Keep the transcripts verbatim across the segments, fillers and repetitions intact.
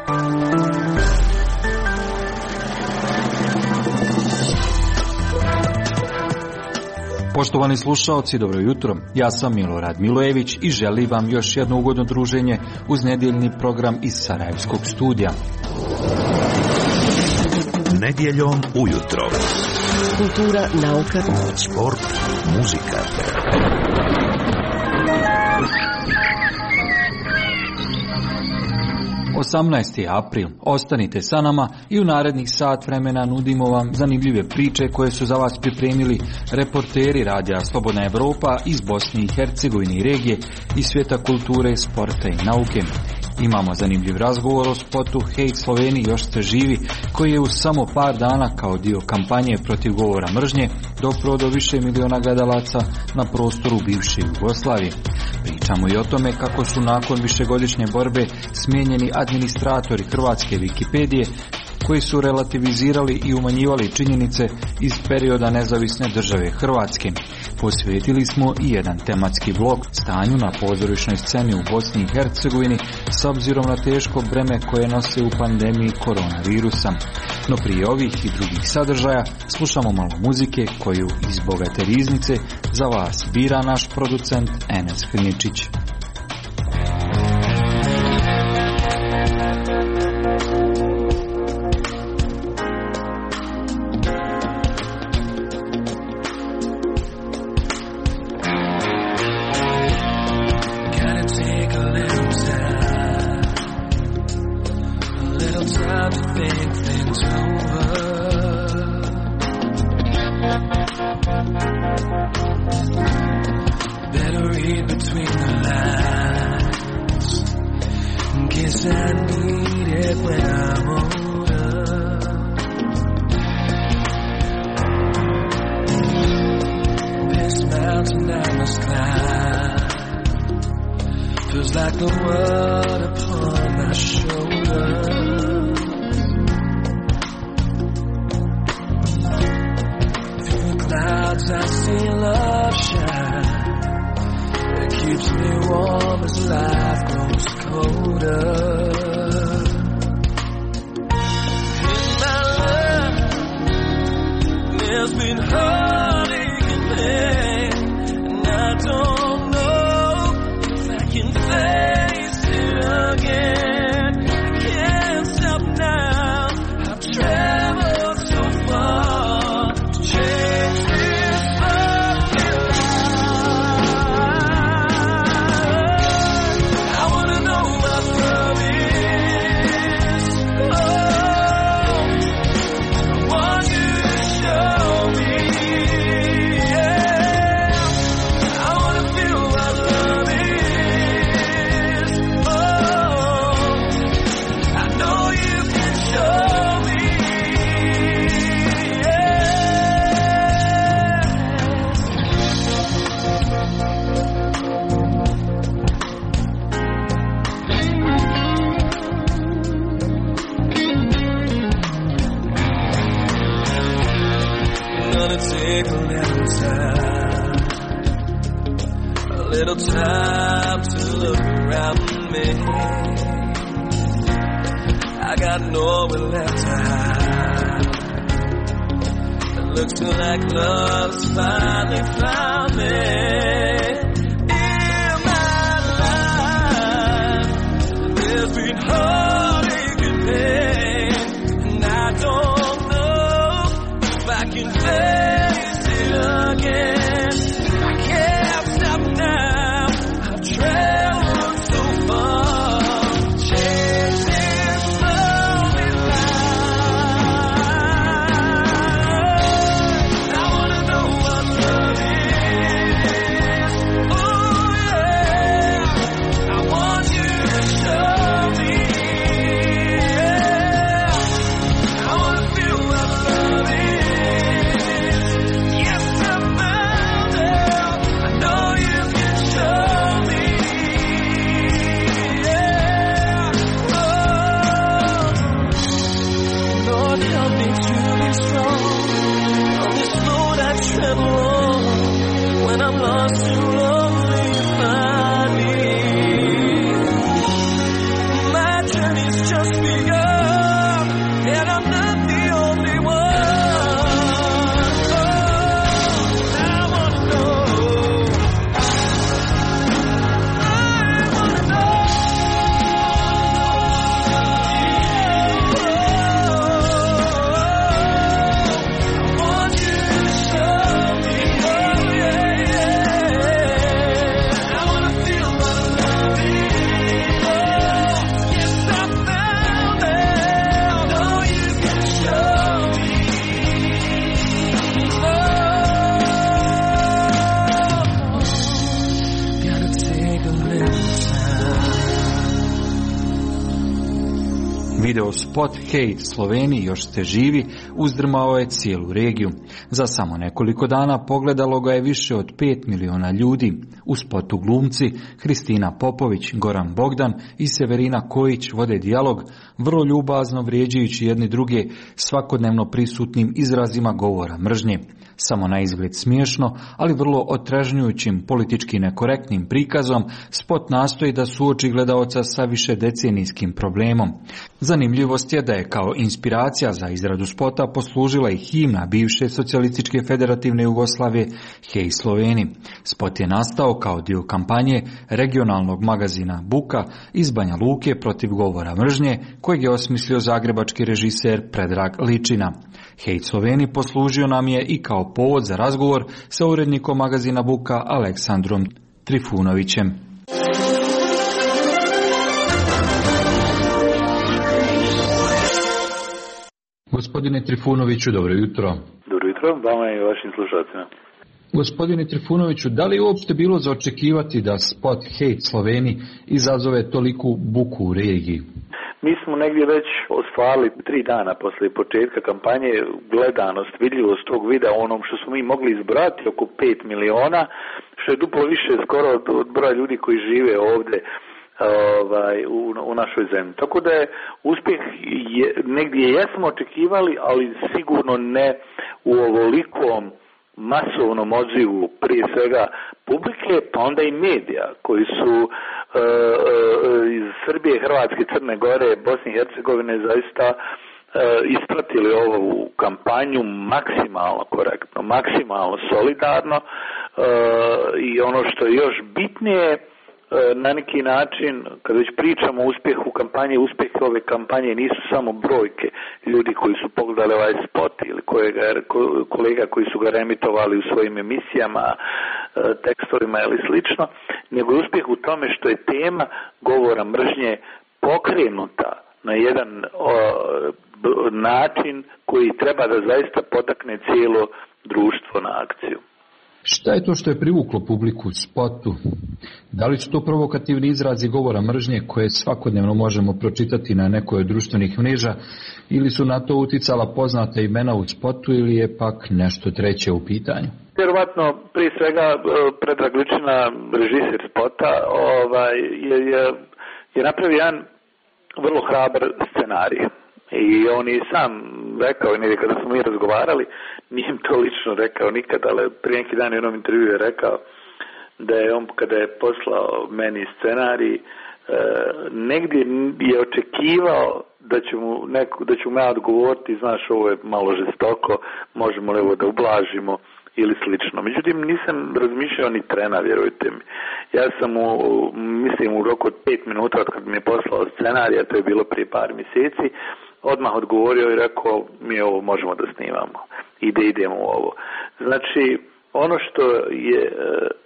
Poštovani slušaoci, dobro jutro. Ja sam Milorad Milojević i želim vam još jedno ugodno druženje uz nedjeljni program iz Sarajevskog studija. Nedjeljom ujutro. Kultura, nauka, sport, muzika. osamnaesti april. Ostanite sa nama i u narednih sat vremena nudimo vam zanimljive priče koje su za vas pripremili reporteri Radija Slobodna Evropa iz Bosne i Hercegovine i regije i svijeta kulture, sporta i nauke. Imamo zanimljiv razgovor o spotu Hej Sloveni još ste živi, koji je u samo par dana kao dio kampanje protiv govora mržnje dopro do više miliona gledalaca na prostoru bivše Jugoslavije. Pričamo i o tome kako su nakon višegodišnje borbe smijenjeni administratori hrvatske Wikipedije, koji su relativizirali i umanjivali činjenice iz perioda nezavisne države Hrvatske. Posvetili smo i jedan tematski blog stanju na pozorišnoj sceni u Bosni i Hercegovini s obzirom na teško breme koje nose u pandemiji koronavirusa. No prije ovih i drugih sadržaja slušamo malo muzike koju iz bogate riznice za vas bira naš producent Enes Hrničić. Video spot Hej Sloveniji, još ste živi, uzdrmao je cijelu regiju. Za samo nekoliko dana pogledalo ga je više od pet miliona ljudi. U spotu glumci Hristina Popović, Goran Bogdan i Severina Kojić vode dijalog, vrlo ljubazno vrijeđajući jedni druge svakodnevno prisutnim izrazima govora mržnje. Samo na izgled smiješno, ali vrlo otrežnjujućim politički nekorektnim prikazom, spot nastoji da suoči gledaoca sa više decenijskim problemom. Zanimljivost je da je kao inspiracija za izradu spota poslužila i himna bivše socijalističke federativne Jugoslavije Hej Sloveni. Spot je nastao kao dio kampanje regionalnog magazina Buka iz Banja Luke protiv govora mržnje, kojeg je osmislio zagrebački režiser Predrag Ličina. Hej Sloveni poslužio nam je i kao povod za razgovor sa urednikom magazina Buka Aleksandrom Trifunovićem. Gospodine Trifunoviću, dobro jutro. Dobro jutro, vama i vašim slušalcima. Gospodine Trifunoviću, da li je uopšte bilo za očekivati da spot Hej Sloveni izazove toliku buku u regiji? Mi smo negdje već ostvarili tri dana poslije početka kampanje gledanost, vidljivost tog videa onom što smo mi mogli izbrati oko pet miliona, što je duplo više skoro od broja ljudi koji žive ovdje ovaj, u, u našoj zemlji. Tako da je uspjeh je, negdje jesmo očekivali, ali sigurno ne u ovolikom masovnom odzivu prije svega publike, pa onda i medija koji su e, e, iz Srbije, Hrvatske, Crne Gore, Bosne i Hercegovine zaista e, ispratili ovu kampanju maksimalno korektno, maksimalno solidarno e, i ono što je još bitnije, na neki način, kad već pričamo o uspjehu kampanje, uspjeh ove kampanje nisu samo brojke ljudi koji su pogledali ovaj spot ili kojega, kolega koji su ga reemitovali u svojim emisijama, tekstovima ili slično, nego je uspjeh u tome što je tema govora mržnje pokrenuta na jedan o, način koji treba da zaista potakne cijelo društvo na akciju. Šta je to što je privuklo publiku u spotu? Da li su to provokativni izrazi govora mržnje koje svakodnevno možemo pročitati na nekoj od društvenih mreža ili su na to uticala poznata imena u spotu ili je pak nešto treće u pitanju? Vjerovatno, prije svega, Predrag Ličina, režiser spota, ovaj, je, je, je napravio jedan vrlo hrabar scenarij. I on je sam rekao, i kada smo mi razgovarali, nije im to lično rekao nikad, ali prije neki dan u jednom intervju je rekao da je on, kada je poslao meni scenarij, e, negdje je očekivao da će mu, neko, da ću mu ja odgovoriti, znaš, ovo je malo žestoko, možemo li ovo da ublažimo ili slično. Međutim, nisam razmišljao ni trena, vjerujte mi. Ja sam u, mislim, u roku od pet minuta od kad mi je poslao scenarij, a to je bilo prije par mjeseci, odmah odgovorio i rekao, mi ovo možemo da snimamo i da idemo u ovo. Znači, ono što je e,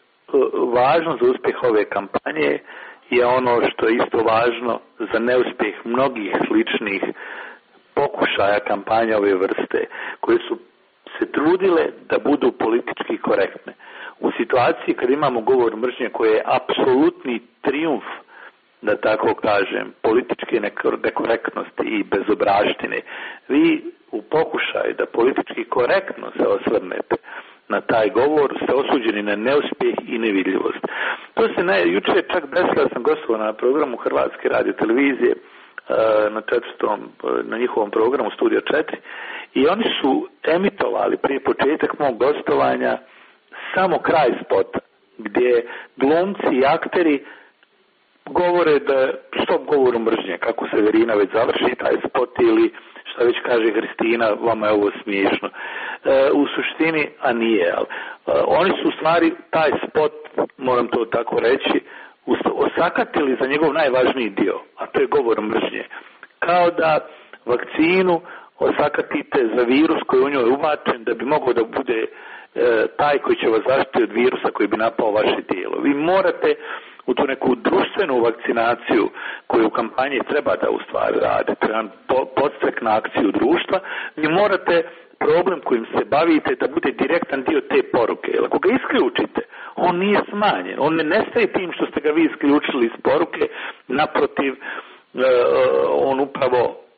važno za uspjeh ove kampanje je ono što je isto važno za neuspjeh mnogih sličnih pokušaja kampanje ove vrste, koje su se trudile da budu politički korektne. U situaciji kad imamo govor mržnje koji je apsolutni trijumf, da tako kažem, političke nekorektnosti i bezobraštine, vi u pokušaju da politički korektno se osvrnete na taj govor ste osuđeni na neuspjeh i nevidljivost. To se ne, jučer čak desilo, sam gostovao na programu Hrvatske radiotelevizije, na četvrtom, na njihovom programu Studio četiri, i oni su emitovali prije početak mog gostovanja samo kraj spota, gdje glumci i akteri govore da stop govoru mržnje, kako Severina već završi taj spot ili šta već kaže Hristina, vama je ovo smiješno. E, u suštini, a nije, ali e, oni su u stvari taj spot, moram to tako reći, osakatili za njegov najvažniji dio, a to je govor mržnje. Kao da vakcinu osakatite za virus koji je u njoj ubačen da bi mogao da bude e, taj koji će vas zaštiti od virusa koji bi napao vaše tijelo. Vi morate u tu neku društvenu vakcinaciju koju u kampanji treba da u stvari radite, jedan podstrek na akciju društva, vi morate problem kojim se bavite da bude direktan dio te poruke. Jer ako ga isključite, on nije smanjen. On ne nestaje tim što ste ga vi isključili iz poruke, naprotiv, on upravo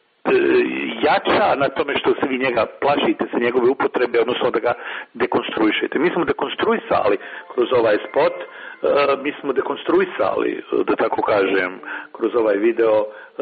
jača na tome što se vi njega plašite sa njegove upotrebe, odnosno da ga dekonstruišete. Mi smo dekonstruisali kroz ovaj spot, mi smo dekonstruisali, da tako kažem, kroz ovaj video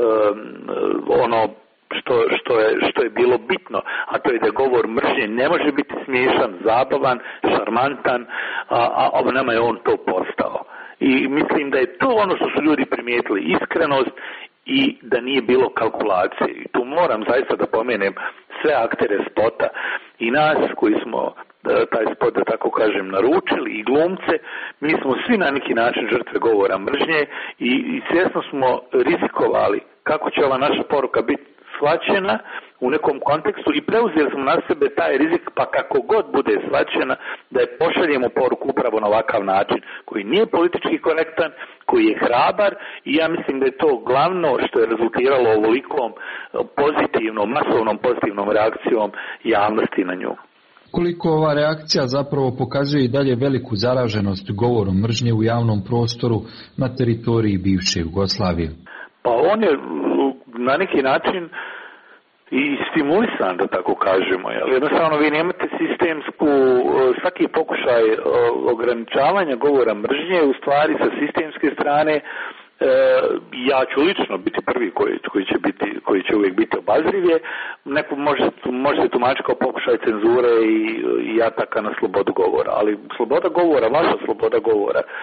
ono što, što, je, što je bilo bitno, a to je da govor mržnje ne može biti smiješan, zabavan, šarmantan, a, a nama je on to postao. I mislim da je to ono što su ljudi primijetili, iskrenost i da nije bilo kalkulacije. I tu moram zaista da pomenem sve aktere spota i nas koji smo taj spot, da tako kažem, naručili i glumce. Mi smo svi na neki način žrtve govora mržnje i, i svjesno smo rizikovali kako će ova naša poruka biti shvaćena u nekom kontekstu i preuzeli smo na sebe taj rizik, pa kako god bude shvaćena, da je pošaljemo poruku upravo na ovakav način, koji nije politički korektan, koji je hrabar i ja mislim da je to glavno što je rezultiralo ovolikom pozitivnom, masovnom pozitivnom reakcijom javnosti na nju. Koliko ova reakcija zapravo pokazuje i dalje veliku zaraženost govorom mržnje u javnom prostoru na teritoriji bivše Jugoslavije? Pa on je na neki način i stimulisan, da tako kažemo. Jednostavno vi nemate sistemsku, svaki pokušaj ograničavanja govora mržnje u stvari sa sistemske strane. E, ja ću lično biti prvi koji, koji, će, biti, koji će uvijek biti obazrivije. Neko može, može se tumačiti kao pokušaj cenzure i, i ataka na slobodu govora, ali sloboda govora, vaša sloboda govora, e,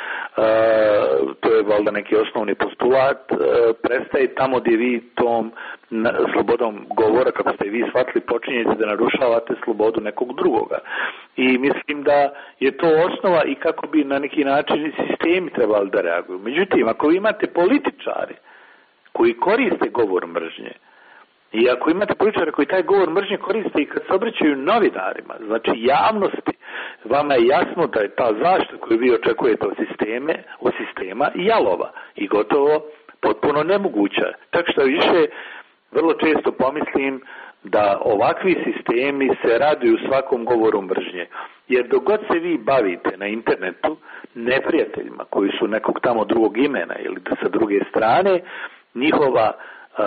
to je valjda neki osnovni postulat, e, prestaje tamo gdje vi tom na, slobodom govora, kako ste vi shvatili, počinjete da narušavate slobodu nekog drugoga. I mislim da je to osnova i kako bi na neki način sistemi trebali da reaguju. Međutim, ako vi imate političari koji koriste govor mržnje i ako imate političare koji taj govor mržnje koriste i kad se obraćaju novinarima, znači javnosti, vama je jasno da je ta zaštita koju vi očekujete od, sisteme, od sistema jalova i gotovo potpuno nemoguća. Tako što više vrlo često pomislim da ovakvi sistemi se raduju svakom govoru mržnje. Jer dok god se vi bavite na internetu neprijateljima koji su nekog tamo drugog imena ili da sa druge strane, njihova a,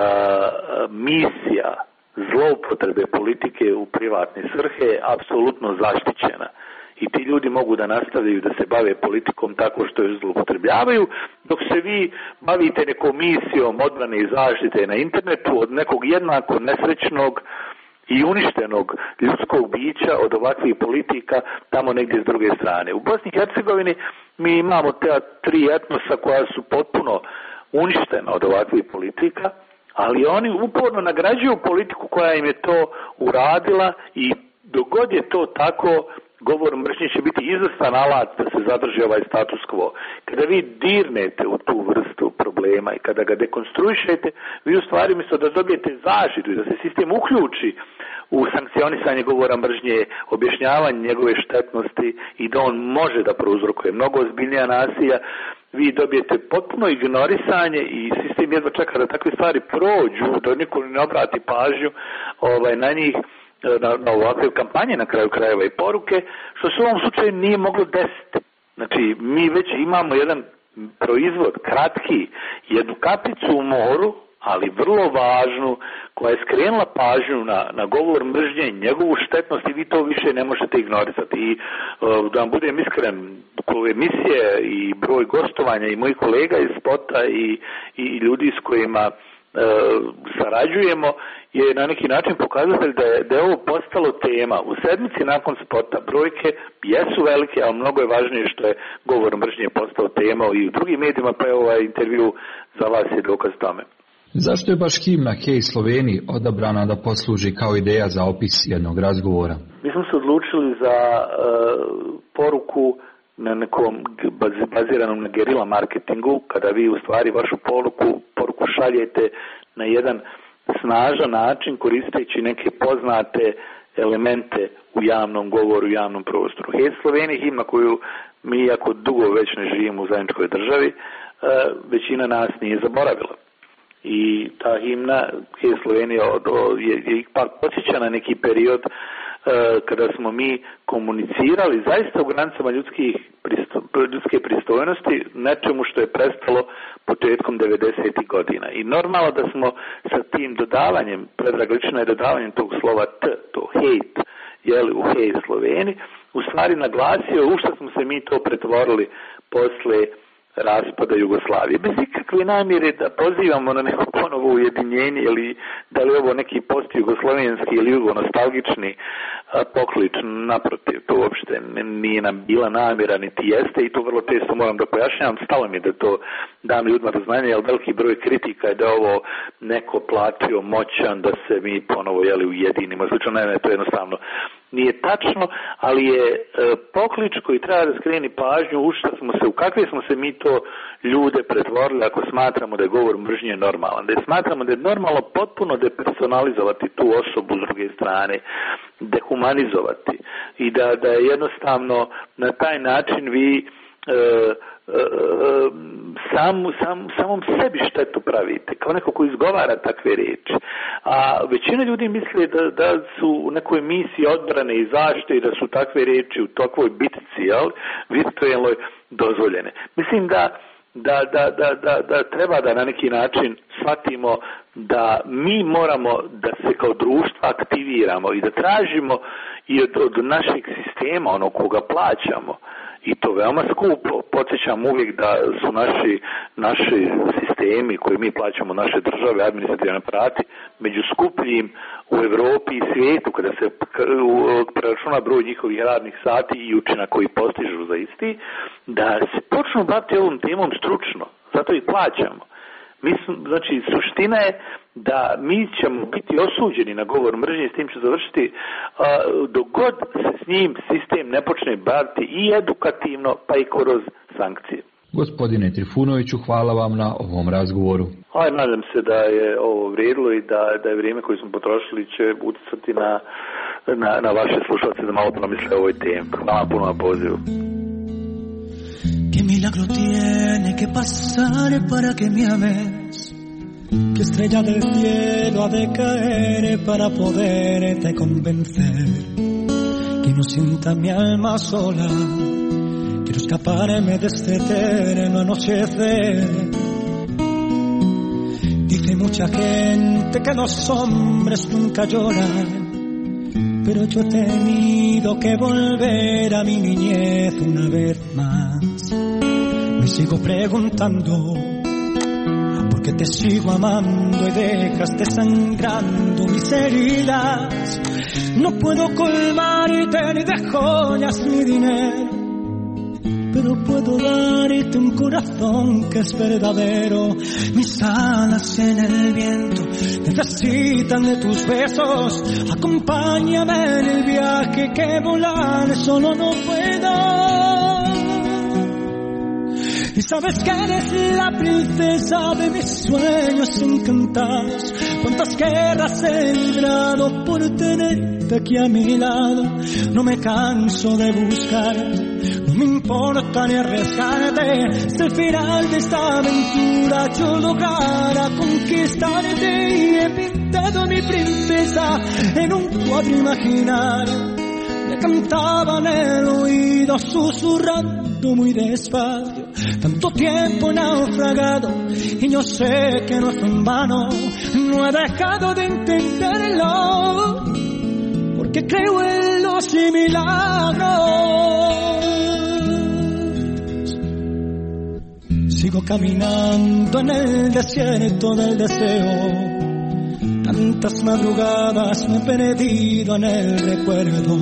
misija zloupotrebe politike u privatne svrhe je apsolutno zaštićena. I ti ljudi mogu da nastavljaju da se bave politikom tako što je zloupotrebljavaju, dok se vi bavite nekom misijom odbrane i zaštite na internetu od nekog jednako nesrećnog i uništenog ljudskog bića od ovakvih politika tamo negdje s druge strane. U Bosni i Hercegovini mi imamo te tri etnosa koja su potpuno uništena od ovakvih politika, ali oni uporno nagrađuju politiku koja im je to uradila i dok god je to tako, govor mržnje će biti izvrstan alat da se zadrži ovaj status quo. Kada vi dirnete u tu vrstu problema i kada ga dekonstruišete, vi u stvari umjesto da dobijete zaštitu i da se sistem uključi u sankcionisanje govora mržnje, objašnjavanje njegove štetnosti i da on može da prouzrokuje mnogo ozbiljnija nasilja, vi dobijete potpuno ignorisanje i sistem jedva čeka da takve stvari prođu, da niko ne obrati pažnju ovaj, na njih, na, na ovakve kampanje na kraju krajeva i poruke, što se u ovom slučaju nije moglo desiti. Znači, mi već imamo jedan proizvod, kratki, jednu kapicu u moru, ali vrlo važnu, koja je skrenula pažnju na, na govor mržnje, njegovu štetnost i vi to više ne možete ignorisati. I uh, da vam budem iskren, kod emisije i broj gostovanja i mojih kolega iz spota i, i ljudi s kojima uh, sarađujemo je na neki način pokazatelj da je, da je ovo postalo tema. U sedmici nakon spota brojke jesu velike, ali mnogo je važnije što je govor mržnje postao tema i u drugim medijima, pa je ovaj intervju za vas je dokaz tome. Zašto je baš himna Hej Sloveniji odabrana da posluži kao ideja za opis jednog razgovora? Mi smo se odlučili za uh, poruku na nekom baziranom na gerila marketingu, kada vi u stvari vašu poruku, poruku šaljete na jedan snažan način koristeći neke poznate elemente u javnom govoru, u javnom prostoru. Hej Sloveniji, himna koju mi jako dugo već ne živimo u zajedničkoj državi, uh, većina nas nije zaboravila. I ta himna Hej Slovenija je, je ipak podsjeća na neki period kada smo mi komunicirali zaista u granicama ljudskih pristo, ljudske pristojnosti, nečemu što je prestalo početkom devedesetih godina. I normalno da smo sa tim dodavanjem, Predrag Ličina je dodavanjem tog slova T, to hate, jeli, u hej Sloveni, u stvari naglasio u što smo se mi to pretvorili posle raspada Jugoslavije. Bez ikakve namjere da pozivamo na neko ponovo ujedinjenje ili da li ovo neki post-jugoslovenski ili jugonostalgični poklič, naprotiv, to uopšte nije nam bila namjera niti jeste i to vrlo često moram da pojašnjavam, stalo mi je da to dam ljudima do znanja, jer veliki broj kritika je da ovo neko platio moćan da se mi ponovo jeli ujedinimo, slično, ne, ne, to jednostavno nije tačno, ali je e, poklič koji treba da skreni pažnju u što smo se, u kakve smo se mi to ljude pretvorili ako smatramo da je govor mržnje normalan, da je smatramo da je normalno potpuno depersonalizovati tu osobu s druge strane, dehumanizovati i da, da je jednostavno na taj način vi e, sam, sam, samom sebi štetu pravite, kao neko ko izgovara takve riječi. A većina ljudi misle da, da su u nekoj misiji odbrane i zaštite i da su takve riječi u takvoj bitci, jel, virtualnoj dozvoljene. Mislim da Da, da, da, da, da treba da na neki način shvatimo da mi moramo da se kao društvo aktiviramo i da tražimo i od, od našeg sistema, ono koga plaćamo, i to veoma skupo. Podsjećam uvijek da su naši, naši sistemi koji mi plaćamo, naše države, administrativne aparati, među skupljim u Europi i svijetu, kada se preračuna broj njihovih radnih sati i učinak koji postižu za isti, da se počnu baviti ovom temom stručno, zato i plaćamo. Mislim, znači, suština je da mi ćemo biti osuđeni na govor mržnje, s tim će završiti a, dok god se s njim sistem ne počne baviti i edukativno, pa i kroz sankcije. Gospodine Trifunoviću, hvala vam na ovom razgovoru. Aj, nadam se da je ovo vrijedilo i da, da je vrijeme koje smo potrošili će utjecati na, na, na vaše slušalce da malo promisle o ovoj temi. Hvala puno na pozivu. ¿Qué milagro tiene que pasar para que me ames? ¿Qué estrella del cielo ha de caer para poderte convencer? Que no sienta mi alma sola, quiero escaparme de este eterno anochecer. Dice mucha gente que los hombres nunca lloran, pero yo he tenido que volver a mi niñez una vez más. Me sigo preguntando por qué te sigo amando y dejas desangrando mis heridas. No puedo colmarte ni de joyas ni dinero, pero puedo darte un corazón que es verdadero. Mis alas en el viento necesitan de tus besos. Acompáñame en el viaje que volar solo no puedo. Y sabes que eres la princesa de mis sueños encantados. Cuántas guerras he librado por tenerte aquí a mi lado. No me canso de buscar, no me importa ni arriesgarte. Si al final de esta aventura yo lograra conquistarte, y he pintado a mi princesa en un cuadro imaginario. Le cantaba en el oído susurrando muy despacio. Tanto tiempo naufragado y yo sé que no es en vano. No he dejado de entenderlo porque creo en los milagros. Sigo caminando en el desierto del deseo. Tantas madrugadas me he perdido en el recuerdo,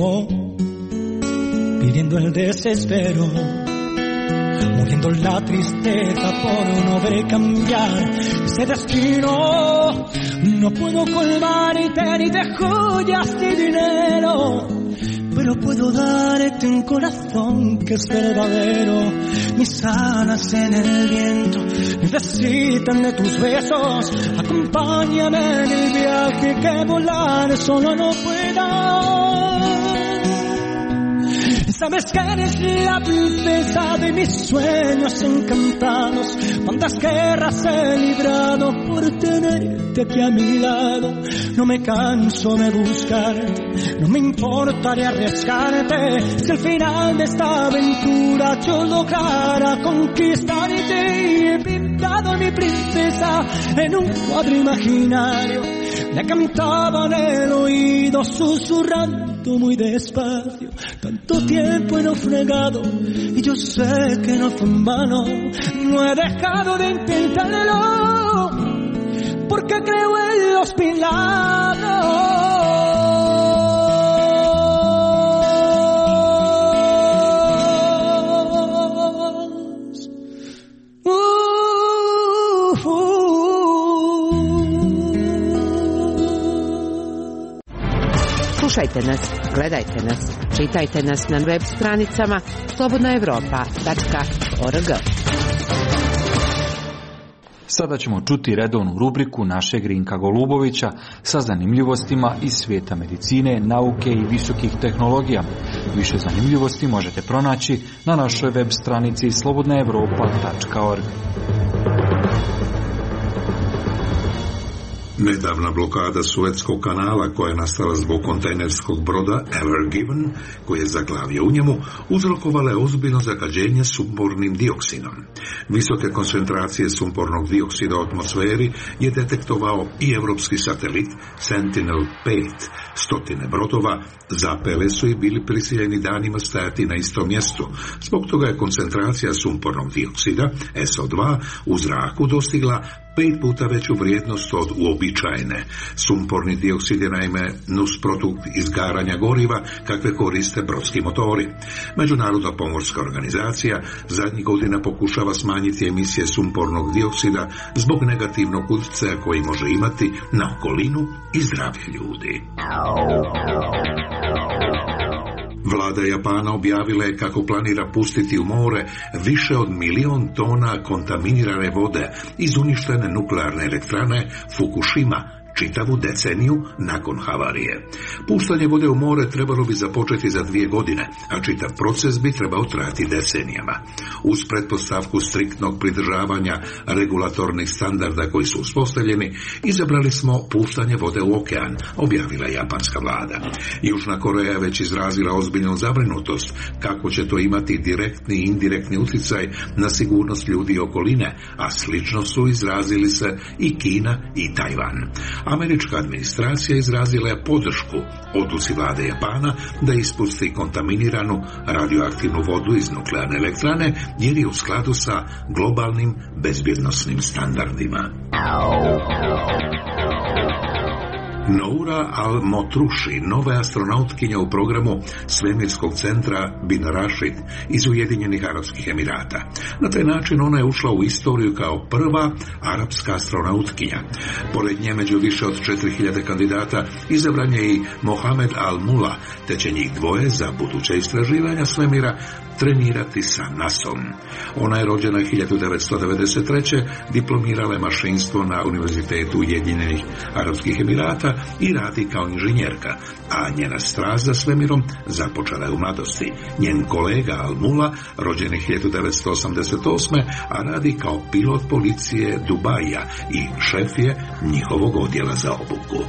pidiendo el desespero, muriendo la tristeza por no ver cambiar ese destino. No puedo colmarte ni de joyas ni dinero, pero puedo darte un corazón que es verdadero. Mis alas en el viento necesitan de tus besos. Acompáñame en el viaje que volar solo no puedo. sabes que eres la princesa de mis sueños encantados. Cuántas guerras he librado por tenerte aquí a mi lado. No me canso de buscarte, no me importa de arriesgarte. Si al final de esta aventura yo lograra conquistarte. Y he pintado a mi princesa en un cuadro imaginario. Le cantaba en el oído susurrando muy despacio. Tanto tiempo he naufragado y yo sé que no fue en vano. No he dejado de intentarlo porque creo en los milagros. Slušajte nas, gledajte nas, čitajte nas na web stranicama slobodna evropa tačka org. Sada ćemo čuti redovnu rubriku našeg Rinka Golubovića sa zanimljivostima iz svijeta medicine, nauke i visokih tehnologija. Više zanimljivosti možete pronaći na našoj web stranici slobodna evropa tačka org. Nedavna blokada Suetskog kanala koja je nastala zbog kontejnerskog broda Ever Given, koji je zaglavio u njemu, uzrokovala je ozbiljno zagađenje sumpornim dioksinom. Visoke koncentracije sumpornog dioksida u atmosferi je detektovao i evropski satelit Sentinel pet. Stotine brodova zapele su i bili prisiljeni danima stajati na istom mjestu. Zbog toga je koncentracija sumpornog dioksida S O dva u zraku dostigla pet puta veću vrijednost od uobičajene. Sumporni dioksid je naime nusprodukt izgaranja goriva kakve koriste brodski motori. Međunarodna pomorska organizacija zadnjih godina pokušava smanjiti emisije sumpornog dioksida zbog negativnog utjecaja koji može imati na okolinu i zdravlje ljudi. Vlada Japana objavila je kako planira pustiti u more više od milion tona kontaminirane vode iz uništene nuklearne elektrane Fukushima čitavu deceniju nakon havarije. Puštanje vode u more trebalo bi započeti za dvije godine, a čitav proces bi trebao trajati decenijama. Uz pretpostavku striktnog pridržavanja regulatornih standarda koji su uspostavljeni, izabrali smo puštanje vode u okean, objavila japanska vlada. Južna Koreja je već izrazila ozbiljnu zabrinutost kako će to imati direktni i indirektni utjecaj na sigurnost ljudi i okoline, a slično su izrazili se i Kina i Tajvan. Američka administracija izrazila je podršku odluci vlade Japana da ispusti kontaminiranu radioaktivnu vodu iz nuklearne elektrane jer je u skladu sa globalnim bezbjednosnim standardima. Noura Al-Motruši, nova astronautkinja u programu svemirskog centra Bin Rashid iz Ujedinjenih Arapskih Emirata. Na taj način ona je ušla u istoriju kao prva arapska astronautkinja. Pored nje među više od četiri hiljade kandidata izabran je i Mohamed Al-Mula, te će njih dvoje za buduće istraživanja svemira trenirati sa nasom. Ona je rođena hiljadu devetsto devedeset treće, diplomirala je mašinstvo na Univerzitetu Ujedinjenih Arapskih Emirata i radi kao inženjerka, a njena strast za svemirom započela je u mladosti. Njen kolega Al-Mula, rođen je hiljadu devetsto osamdeset osme, a radi kao pilot policije Dubaija i šef je njihovog odjela za obuku.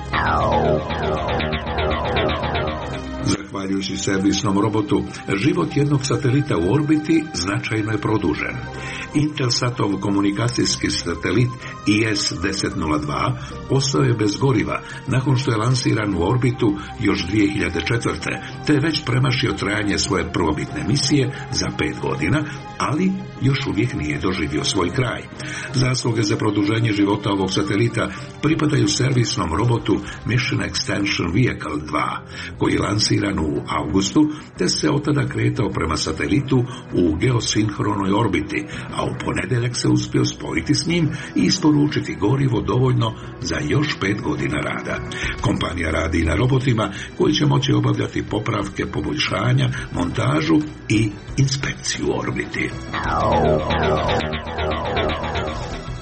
Zahvaljujući servisnom robotu, život jednog satelita u orbiti značajno je produžen. Intelsatov komunikacijski satelit I S deset nula dva ostao je bez goriva nakon što je lansiran u orbitu još dvije hiljade četvrte. te je već premašio trajanje svoje prvobitne misije za pet godina, ali još uvijek nije doživio svoj kraj. Zasluge za produženje života ovog satelita pripadaju servisnom robotu Mission Extension Vehicle dva, koji je lansiran u avgustu, te se od tada kretao prema satelitu u geosinhronoj orbiti, a u ponedjeljak se uspio spojiti s njim i isporučiti gorivo dovoljno za još pet godina rada. Kompanija radi i na robotima koji će moći obavljati popravke, poboljšanja, montažu i inspekciju u orbiti.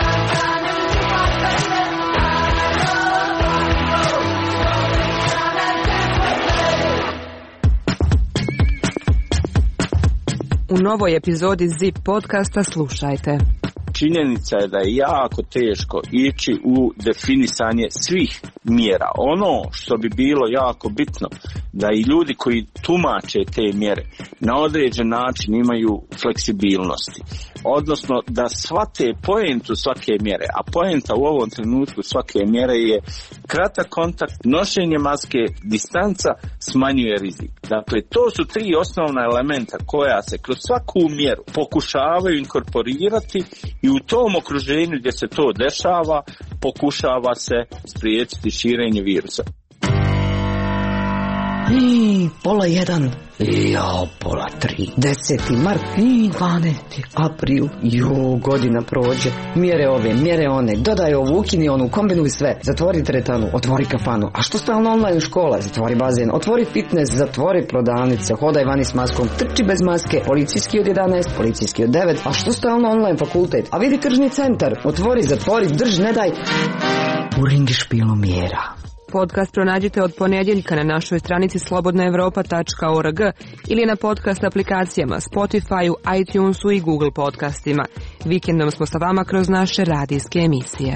U novoj epizodi Zip podcasta slušajte. Činjenica je da je jako teško ići u definisanje svih mjera. Ono što bi bilo jako bitno, da i ljudi koji tumače te mjere na određen način imaju fleksibilnosti. Odnosno da shvate poentu svake mjere, a poenta u ovom trenutku svake mjere je kratak kontakt, nošenje maske, distanca smanjuje rizik. Dakle, to su tri osnovna elementa koja se kroz svaku mjeru pokušavaju inkorporirati i u tom okruženju gdje se to dešava pokušava se spriječiti širenje virusa. I, pola jedan. Jao, pola tri. Deseti mart. I, dvanesti april. Ju, godina prođe. Mjere ove, mjere one. Dodaj ovu, ukini onu, kombinuj sve. Zatvori teretanu, otvori kafanu. A što stalno online škola? Zatvori bazen, otvori fitness, zatvori prodavnice. Hodaj vani s maskom, trči bez maske. Policijski od jedanaest, policijski od devet. A što stalno online fakultet? A vidi tržni centar. Otvori, zatvori, drž, ne daj. U ringi špilu mjera. Podcast pronađite od ponedjeljka na našoj stranici slobodna evropa tačka org ili na podcast aplikacijama Spotify, iTunesu i Google podcastima. Vikendom smo sa vama kroz naše radijske emisije.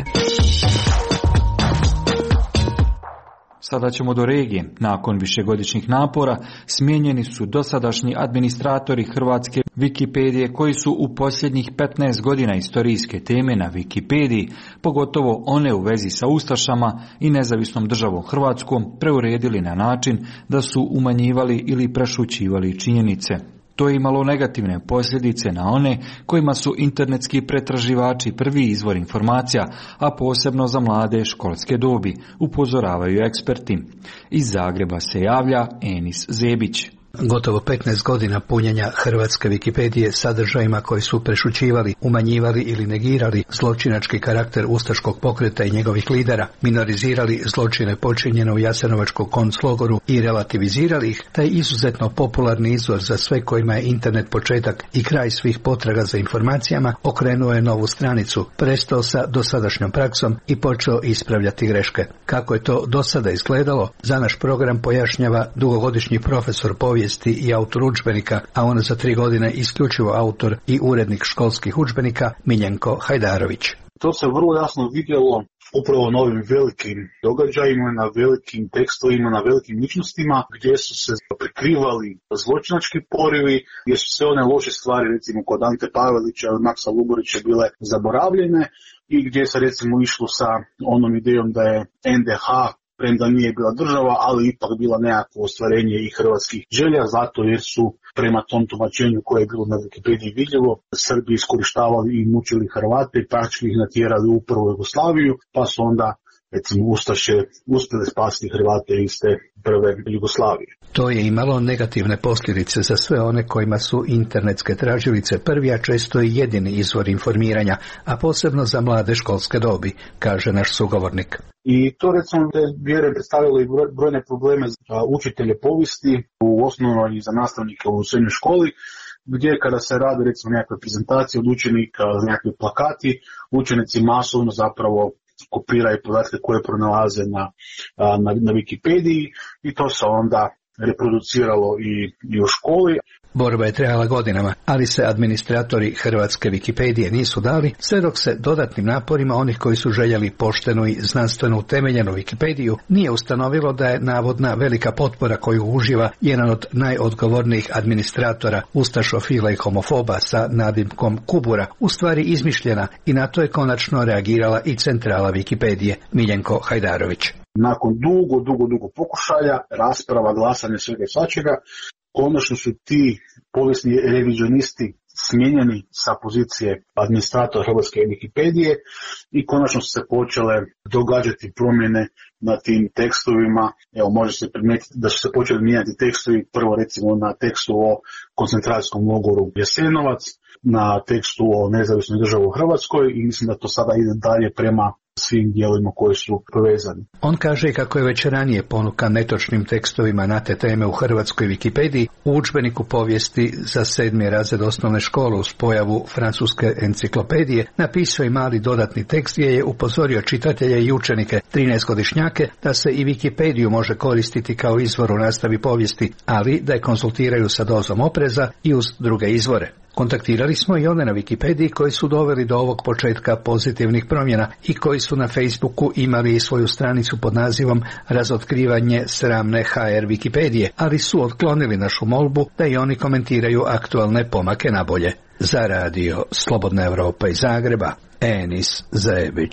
Sada ćemo do regije. Nakon višegodišnjih napora smijenjeni su dosadašnji administratori hrvatske Wikipedije koji su u posljednjih petnaest godina istorijske teme na Wikipediji, pogotovo one u vezi sa ustašama i nezavisnom državom Hrvatskom, preuredili na način da su umanjivali ili prešućivali činjenice. To je imalo negativne posljedice na one kojima su internetski pretraživači prvi izvor informacija, a posebno za mlade školske dobi, upozoravaju eksperti. Iz Zagreba se javlja Enis Zebić. Gotovo petnaest godina punjenja hrvatske Wikipedije sadržajima koji su prešućivali, umanjivali ili negirali zločinački karakter ustaškog pokreta i njegovih lidera, minorizirali zločine počinjene u Jasenovačkom konclogoru i relativizirali ih, taj izuzetno popularni izvor za sve kojima je internet početak i kraj svih potraga za informacijama, okrenuo je novu stranicu, prestao sa dosadašnjom praksom i počeo ispravljati greške. Kako je to do sada izgledalo, za naš program pojašnjava dugogodišnji profesor povijesti i autor udžbenika, a on za tri godine isključivo autor i urednik školskih udžbenika Miljenko Hajdarović. To se vrlo jasno vidjelo upravo na ovim velikim događajima, na velikim tekstovima, na velikim ličnostima gdje su se prikrivali zločinački porivi, gdje su sve one loše stvari, recimo kod Ante Pavelića i Maksa Luburića, bile zaboravljene i gdje se recimo išlo sa onom idejom da je en de ha, premda nije bila država, ali ipak bila nekakvo ostvarenje i hrvatskih želja, zato jer su prema tom tumačenju koje je bilo na Wikipediji vidljivo, Srbi iskorištavali i mučili Hrvate i praktički ih natjerali u prvu Jugoslaviju, pa su onda recimo ustaše uspjeli spasiti Hrvate iz te prve Jugoslavije. To je imalo negativne posljedice za sve one kojima su internetske tražilice prvi, a često i jedini izvor informiranja, a posebno za mlade školske dobi, kaže naš sugovornik. I to recimo te vjere predstavljalo i brojne probleme za učitelje povijesti u osnovnoj i za nastavnike u srednjoj školi, gdje kada se radi recimo nekakve prezentacije od učenika, nekakve plakati, učenici masovno zapravo kopiraju podatke koje pronalaze na, na, na Wikipediji i to se onda reproduciralo i, i u školi. Borba je trajala godinama, ali se administratori hrvatske Wikipedije nisu dali, sve dok se dodatnim naporima onih koji su željeli poštenu i znanstveno utemeljenu Wikipediju nije ustanovilo da je navodna velika potpora koju uživa jedan od najodgovornijih administratora, ustašofila i homofoba sa nadimkom Kubura, u stvari izmišljena, i na to je konačno reagirala i centrala Wikipedije, Miljenko Hajdarović. Nakon dugo, dugo, dugo pokušaja, rasprava, glasanja, svega i svačega, konačno su ti povijesni revizionisti smijenjeni sa pozicije administratora hrvatske Wikipedije i konačno su se počele događati promjene na tim tekstovima. Evo, može se primijetiti da su se počeli mijenjati tekstovi, prvo recimo na tekstu o koncentracijskom logoru Jasenovac, na tekstu o nezavisnoj državi u Hrvatskoj i mislim da to sada ide dalje prema svim dijelovima koji su povezani. On kaže kako je već ranije ponukan netočnim tekstovima na te teme u hrvatskoj Wikipediji, u udžbeniku povijesti za sedmi razred osnovne škole uz pojavu francuske enciklopedije napisao i mali dodatni tekst gdje je upozorio čitatelje i učenike trinaestogodišnjake da se i Wikipediju može koristiti kao izvor u nastavi povijesti, ali da je konsultiraju sa dozom opreza i uz druge izvore. Kontaktirali smo i one na Wikipediji koji su doveli do ovog početka pozitivnih promjena i koji su na Facebooku imali i svoju stranicu pod nazivom Razotkrivanje sramne ha er Wikipedije, ali su otklonili našu molbu da i oni komentiraju aktualne pomake na bolje. Za radio Slobodna Evropa iz Zagreba, Enis Zebić.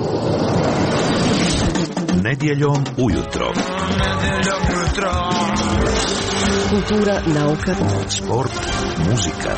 Nedjeljom ujutro. Nedjeljom ujutro. Kultura, nauka, sport, muzika.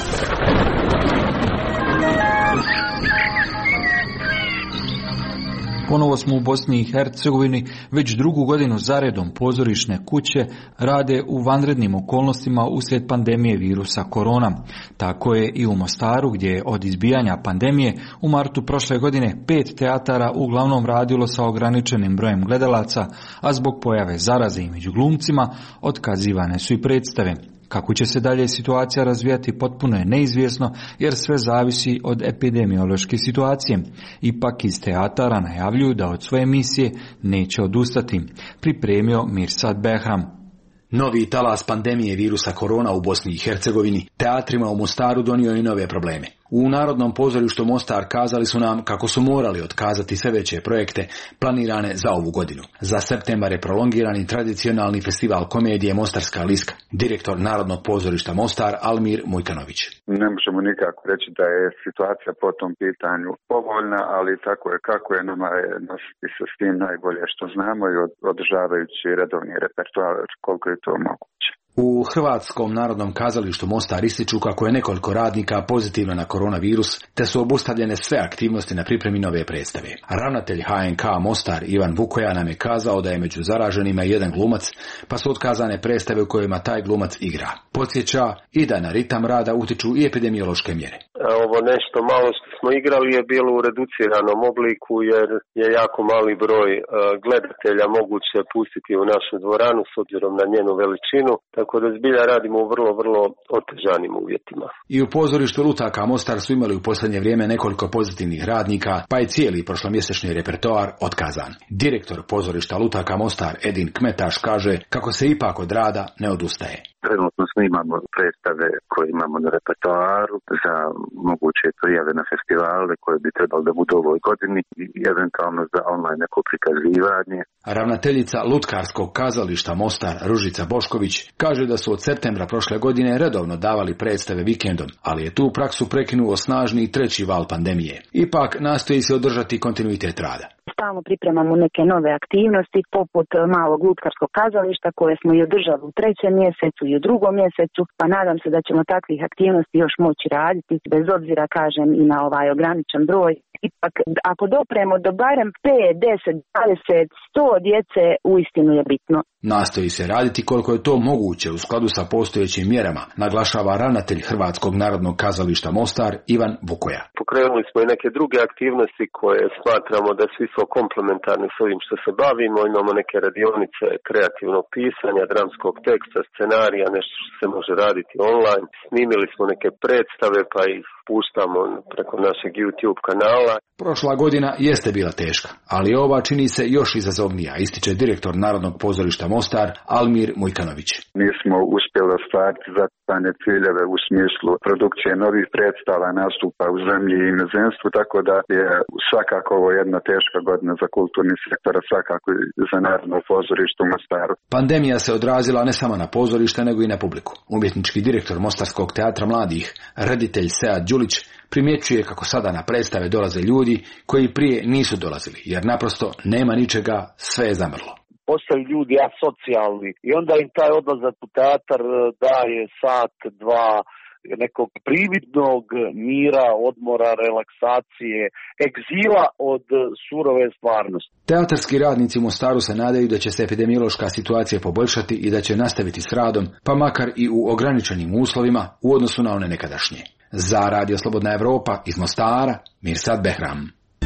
Ponovo smo u Bosni i Hercegovini, već drugu godinu zaredom pozorišne kuće rade u vanrednim okolnostima uslijed pandemije virusa korona. Tako je i u Mostaru, gdje je od izbijanja pandemije u martu prošle godine pet teatara uglavnom radilo sa ograničenim brojem gledalaca, a zbog pojave zaraze i među glumcima otkazivane su i predstave. Kako će se dalje situacija razvijati potpuno je neizvjesno, jer sve zavisi od epidemiološke situacije. Ipak iz teatara najavljuju da od svoje misije neće odustati. Pripremio Mirsad Behram. Novi talas pandemije virusa korona u Bosni i Hercegovini teatrima u Mostaru donio i nove probleme. U Narodnom pozorištu Mostar kazali su nam kako su morali otkazati sve veće projekte planirane za ovu godinu. Za septembar je prolongirani tradicionalni festival komedije Mostarska liska. Direktor Narodnog pozorišta Mostar Almir Mujkanović. Ne možemo nikako reći da je situacija po tom pitanju povoljna, ali tako je kako je, nama je nositi se s tim najbolje što znamo i održavajući redovni repertoar koliko je to moguće. U Hrvatskom narodnom kazalištu Mostar ističu kako je nekoliko radnika pozitivno na koronavirus, te su obustavljene sve aktivnosti na pripremi nove predstave. Ravnatelj H N K Mostar Ivan Vukoja nam je kazao da je među zaraženima jedan glumac, pa su otkazane predstave u kojima taj glumac igra. Podsjeća i da na ritam rada utiču i epidemiološke mjere. Ovo nešto malo što smo igrali je bilo u reduciranom obliku, jer je jako mali broj gledatelja moguće pustiti u našu dvoranu s obzirom na njenu veličinu, tako da zbilja radimo u vrlo, vrlo otežanim uvjetima. I u pozorištu Lutaka Mostar su imali u posljednje vrijeme nekoliko pozitivnih radnika, pa je cijeli prošlomjesečni repertoar otkazan. Direktor pozorišta Lutaka Mostar Edin Kmetaš kaže kako se ipak od rada ne odustaje. Trenutno snimamo predstave koje imamo na repertoaru za moguće prijave na festivale koje bi trebali da budu u ovoj godini i eventualno za online neko prikazivanje. Ravnateljica Lutkarskog kazališta Mostar Ružica Bošković kaže da su od septembra prošle godine redovno davali predstave vikendom, ali je tu praksu prekinuo snažni treći val pandemije. Ipak nastoji se održati kontinuitet rada. Stalno pripremamo neke nove aktivnosti poput malog lutkarskog kazališta koje smo i održali u trećem mjesecu i u drugom mjesecu, pa nadam se da ćemo takvih aktivnosti još moći raditi bez obzira, kažem, i na ovaj ograničen broj. Ipak ako dopremo do barem pet, deset, dvadeset, sto djece, uistinu je bitno. Nastoji se raditi koliko je to moguće u skladu sa postojećim mjerama, naglašava ravnatelj Hrvatskog narodnog kazališta Mostar Ivan Vukoja. Pokrenuli smo i neke druge aktivnosti koje smatramo da svi su komplementarni s ovim što se bavimo. Imamo neke radionice kreativnog pisanja, dramskog teksta, scenarija, nešto što se može raditi online. Snimili smo neke predstave pa ih puštamo preko našeg YouTube kanala. Prošla godina jeste bila teška, ali ova čini se još izazovnija, ističe direktor Narodnog pozorišta Mostar Almir Mujkanović. Nismo uspjeli ostvariti zacrtane ciljeve u smislu produkcije novih predstava, nastupa u zemlji i inozemstvu, tako da je svakako ovo jedna teška godina za kulturni sektor, svakako i za Narodno pozorište u Mostaru. Pandemija se odrazila ne samo na pozorište, nego i na publiku. Umjetnički direktor Mostarskog teatra mladih, reditelj Sead Đulić, primjećuje kako sada na predstave dolaze ljudi koji prije nisu dolazili, jer naprosto nema ničega, sve je zamrlo. Postaju ljudi asocijalni i onda im taj odlazak u teatar daje sat, dva nekog prividnog mira, odmora, relaksacije, egzila od surove stvarnosti. Teatarski radnici u Mostaru se nadaju da će se epidemiološka situacija poboljšati i da će nastaviti s radom, pa makar i u ograničenim uslovima u odnosu na one nekadašnje. Za Radio Slobodna Evropa iz Mostara, Mirsad Behram.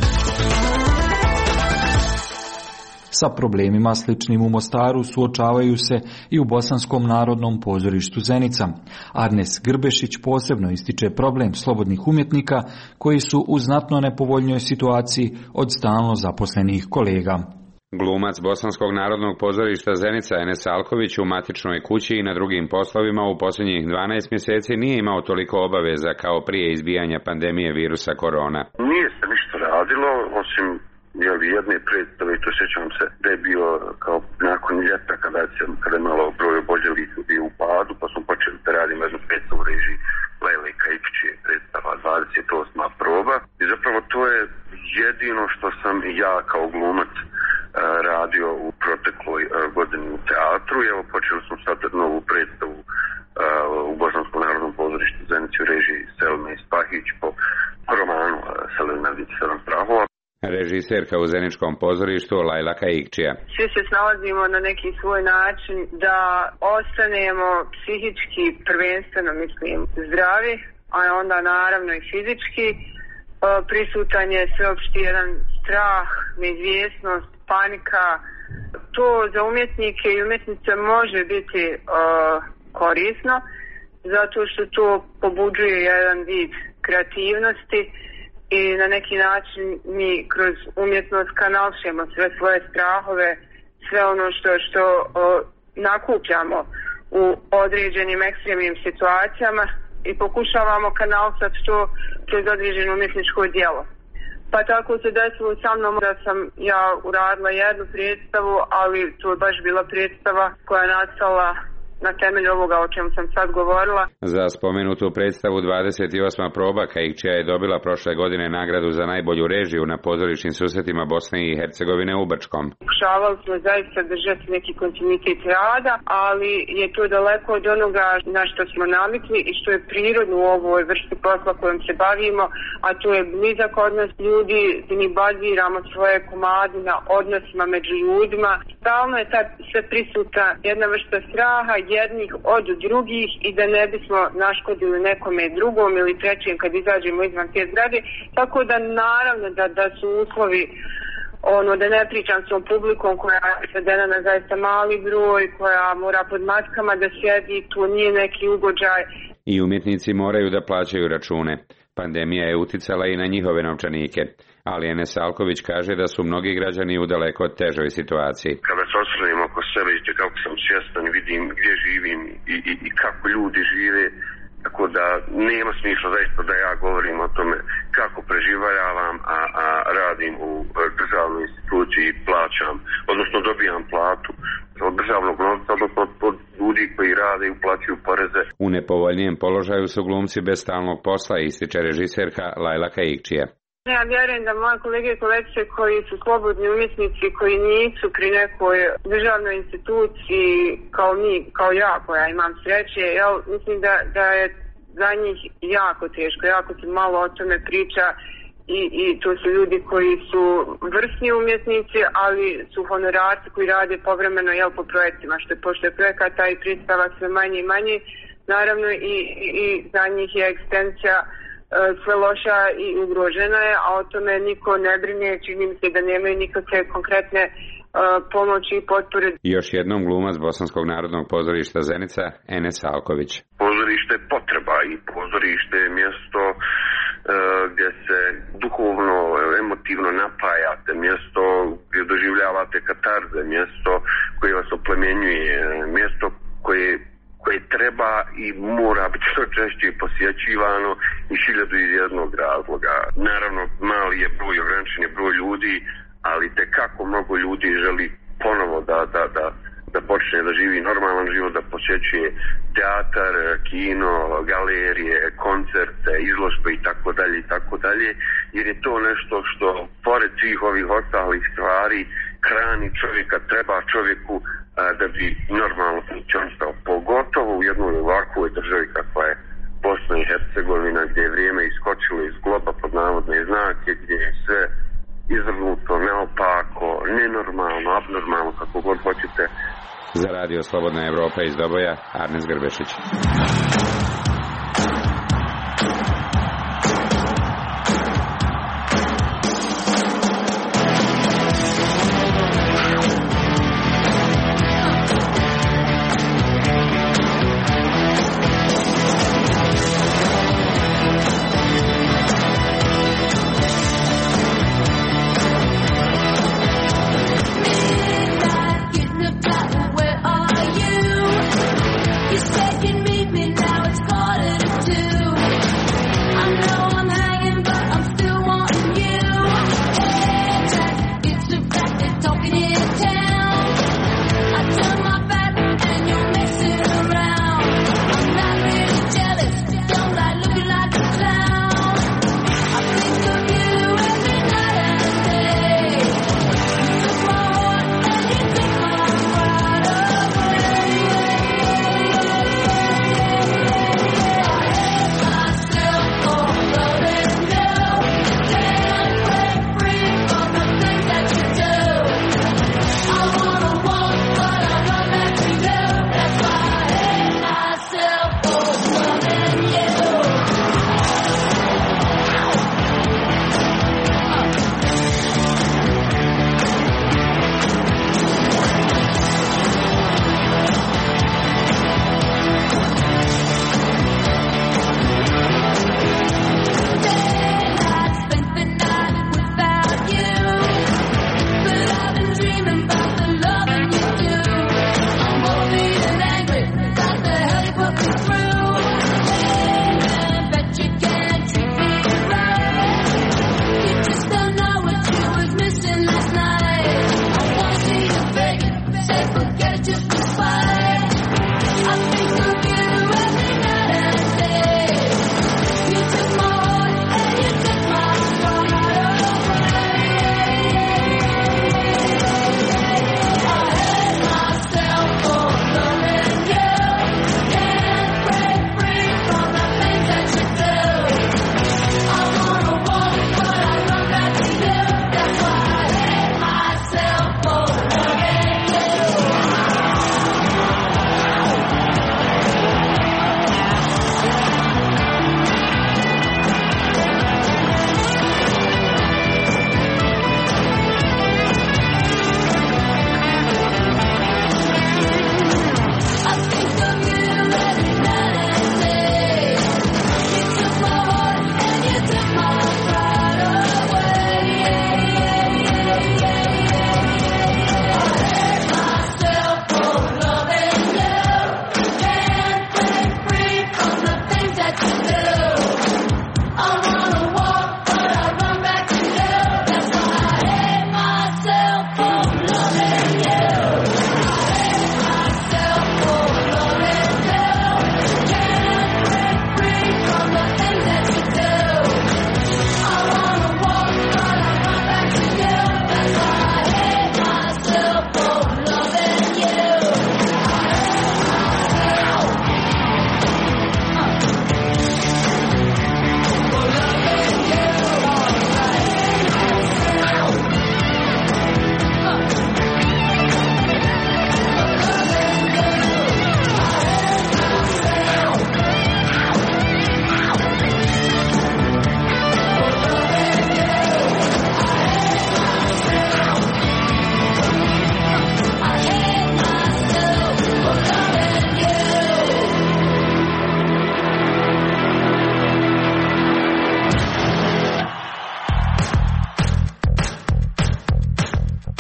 Sa problemima sličnim u Mostaru suočavaju se i u Bosanskom narodnom pozorištu Zenica. Arnes Grbešić posebno ističe problem slobodnih umjetnika koji su u znatno nepovoljnoj situaciji od stalno zaposlenih kolega. Glumac Bosanskog narodnog pozorišta Zenica Enes Alković u matičnoj kući i na drugim poslovima u posljednjih dvanaest mjeseci nije imao toliko obaveza kao prije izbijanja pandemije virusa korona. Nije se ništa radilo, osim jeli, jedne predstave, to sjećam se da je bilo kao nakon ljeta kada, se, kada je malo broj oboljelih bio u padu, pa smo počeli da radimo jednu predstavu u režiji Lele Kajkićije, predstava dvadeset osma proba. I zapravo to je jedino što sam ja kao glumac radio u protekloj godini u teatru. I evo počeli smo sad novu predstavu u Bosanskom narodnom pozorištu Zenici u režiji Selme Spahić po romanu Selena Sedam strahova. režiserka u Zeničkom pozorištu Lajla Kaikčija. Svi se snalazimo na neki svoj način da ostanemo psihički prvenstveno, mislim, zdravi, a onda naravno i fizički. Prisutan je sveopšti jedan strah, neizvjesnost, panika. To za umjetnike i umjetnice može biti uh, korisno, zato što to pobuđuje jedan vid kreativnosti i na neki način mi kroz umjetnost kanališemo sve svoje strahove, sve ono što, što uh, nakupljamo u određenim ekstremnim situacijama i pokušavamo kanalisati to kroz određeno umjetničko djelo. Pa tako se desilo sa mnom da sam ja uradila jednu predstavu, ali to je baš bila predstava koja je nastala na temelju ovoga o čemu sam sad govorila. Za spomenutu predstavu dvadeset osma proba Kaikčija je dobila prošle godine nagradu za najbolju režiju na pozorišnim susretima Bosne i Hercegovine u Brčkom. Pokušavali smo zaista držati neki kontinuitet rada, ali je to daleko od onoga na što smo navikli i što je prirodno u ovoj vrsti posla kojom se bavimo, a to je blizak odnos ljudi, gdje mi baziramo svoje komade na odnosima među ljudima. Stalno je tad sve prisutna jedna vrsta straha jednih od drugih i da ne bismo naškodili nekome drugom ili trećem kad izađemo izvan te zgrade. Tako da naravno da, da su uslovi, ono, da ne pričam s ovom publikom koja je svedena na zaista mali broj, koja mora pod maskama da sjedi, tu nije neki ugođaj. I umjetnici moraju da plaćaju račune. Pandemija je uticala i na njihove novčanike, ali Enes Alković kaže da su mnogi građani u daleko težoj situaciji. Kada se osvrnem oko sebe i kako sam svjestan, vidim gdje živim i, i, i kako ljudi žive, tako da nema smisla zaista da ja govorim o tome kako preživljavam, a, a radim u državnoj instituciji, plaćam, odnosno dobijam platu od državnog novca, odnosno od ljudi koji rade i uplaćuju poreze. U nepovoljnijem položaju su glumci bez stalnog posla, ističe režiserka Lajla Kaikčija. Ja vjerujem da moje kolege i kolegice koji su slobodni umjetnici, koji nisu pri nekoj državnoj instituciji kao mi, kao ja koja imam sreće, ja mislim da, da je za njih jako teško, jako se malo o tome priča i, i to su ljudi koji su vrsni umjetnici, ali su honorarci koji rade povremeno jel, po projektima, što je pošto je projekata i predstava sve manje i manje, naravno i, i, i za njih je egzistencija sve loša i ugrožena je, a o tome niko ne brine, čini mi se da nemaju nikakve konkretne uh, pomoći i potpore. Još jednom glumac Bosanskog narodnog pozorišta Zenica, Enes Alković. Pozorište je potreba i pozorište je mjesto uh, gdje se duhovno, emotivno napajate, mjesto gdje doživljavate katarze, mjesto koje vas oplemenjuje, mjesto koje koje treba i mora biti što češće posjećivano i hiljadu iz jednog razloga. Naravno, mali je broj, ograničen je broj ljudi, ali tekako mnogo ljudi želi ponovo da, da, da, da počne da živi normalan život, da posjećuje teatar, kino, galerije, koncerte, izložbe i tako dalje i tako dalje, jer je to nešto što pored svih ovih ostalih stvari hrani čovjeka, treba čovjeku da bi normalno funkcionisao, pogotovo u jednoj ovakvoj državi kakva je Bosna i Hercegovina, gdje je vrijeme iskočilo iz globa pod navodne znake, gdje je sve izvrnuto, neopako, nenormalno, abnormalno, kako god hoćete. Za radio Slobodna Evropa iz Doboja, Arnes Grbešić. Where are you? You said you'd meet me now.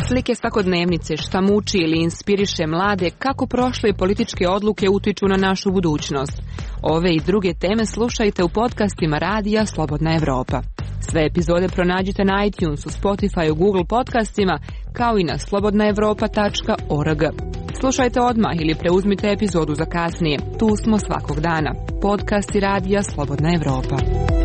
Slike svakodnevnice, šta muči ili inspiriše mlade, kako prošle političke odluke utiču na našu budućnost. Ove i druge teme slušajte u podcastima Radija Slobodna Evropa. Sve epizode pronađite na iTunesu, Spotifyu, Google podcastima, kao i na slobodna evropa tačka org. Slušajte odmah ili preuzmite epizodu za kasnije. Tu smo svakog dana. Podcasti Radija Slobodna Evropa.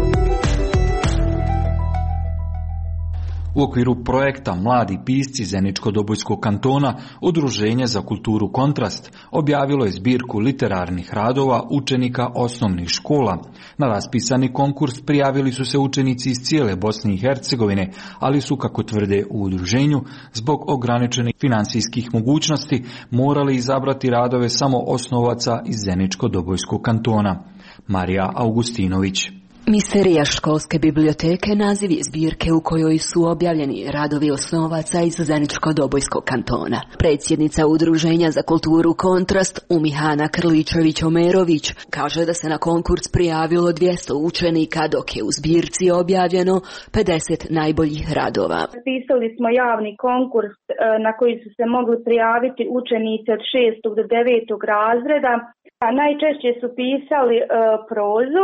U okviru projekta Mladi pisci Zeničko-Dobojskog kantona Udruženje za kulturu Kontrast objavilo je zbirku literarnih radova učenika osnovnih škola. Na raspisani konkurs prijavili su se učenici iz cijele Bosne i Hercegovine, ali su, kako tvrde u udruženju, zbog ograničenih financijskih mogućnosti morali izabrati radove samo osnovaca iz Zeničko-Dobojskog kantona. Marija Augustinović. Misterija školske biblioteke naziv je zbirke u kojoj su objavljeni radovi osnovaca iz Zeničko-Dobojskog kantona. Predsjednica Udruženja za kulturu Kontrast Umihana Krličević-Omerović kaže da se na konkurs prijavilo dvjesto učenika, dok je u zbirci objavljeno pedeset najboljih radova. Pisali smo javni konkurs na koji su se mogli prijaviti učenici od šestog do devetog razreda, a najčešće su pisali uh, prozu,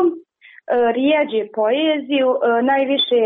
rijeđe poeziju. Najviše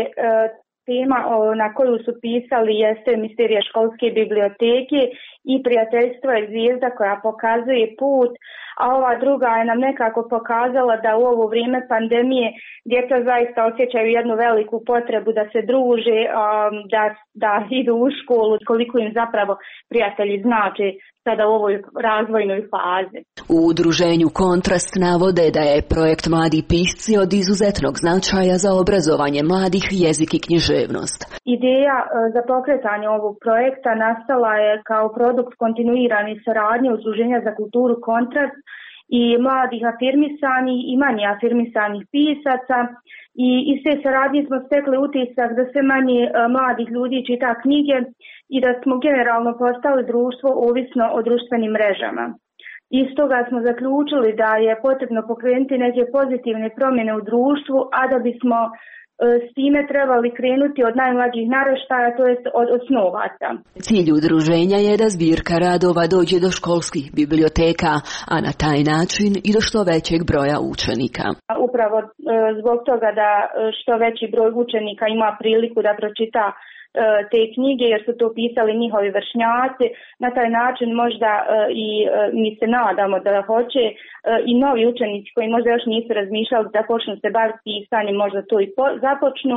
tema na koju su pisali jeste Misterija školske biblioteke i Prijateljstvo je zvijezda koja pokazuje put, a ova druga je nam nekako pokazala da u ovo vrijeme pandemije djeca zaista osjećaju jednu veliku potrebu da se druže, da, da idu u školu, koliko im zapravo prijatelji znače sada u ovoj razvojnoj fazi. U udruženju Kontrast navode da je projekt Mladi pisci od izuzetnog značaja za obrazovanje mladih, jezik i književnost. Ideja za pokretanje ovog projekta nastala je kao produkt kontinuirane saradnje Udruženja za kulturu Kontrast i mladih afirmisanih i manje afirmisanih pisaca, i iz te saradnje smo stekli utisak da sve manje mladih ljudi čita knjige i da smo generalno postali društvo ovisno o društvenim mrežama. Iz toga smo zaključili da je potrebno pokrenuti neke pozitivne promjene u društvu, a da bismo s time trebali krenuti od najmlađih naraštaja, to jest od osnovaca. Cilj udruženja je da zbirka radova dođe do školskih biblioteka, a na taj način i do što većeg broja učenika. Upravo zbog toga da što veći broj učenika ima priliku da pročita te knjige, jer su to pisali njihovi vršnjaci. Na taj način možda i mi se nadamo da hoće i novi učenici koji možda još nisu razmišljali da počnu se baviti pisanjem, možda to i započnu.